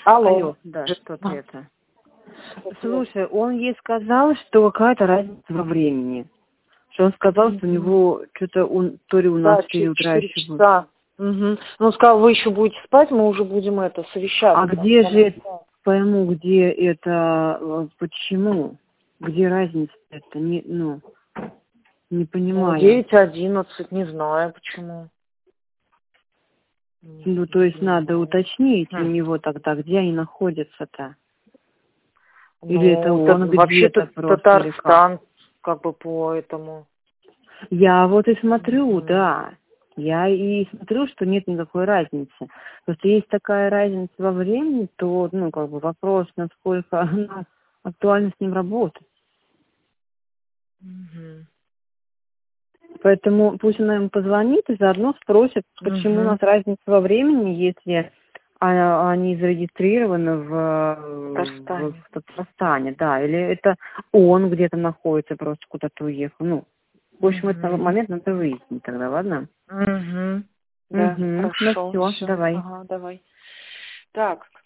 Алло. Алло, да, что-то это. Слушай, он ей сказал, что какая-то разница во времени. Что он сказал, что у него что-то он то ли у нас Да, в 4 утра 4 еще будет. часа. Угу. Ну, он сказал, вы еще будете спать, мы уже будем совещаться. А где же это, пойму, где это, почему? Где разница это? Не, не понимаю. 9-11, не знаю почему. Ну, то есть надо уточнить у него тогда, где они находятся-то. Или это он вообще-то где-то просто Татарстан, как бы по этому. Я вот и смотрю, да. Я и смотрю, что нет никакой разницы. Просто есть такая разница во времени, то, как бы вопрос, насколько актуально с ним работать. Поэтому пусть она ему позвонит и заодно спросит, почему у нас разница во времени, если они зарегистрированы в Татарстане, да, или это он где-то находится, просто куда-то уехал. В общем, этот момент надо выяснить тогда, ладно? Да, хорошо. Ну все, давай. Ага, давай. Так.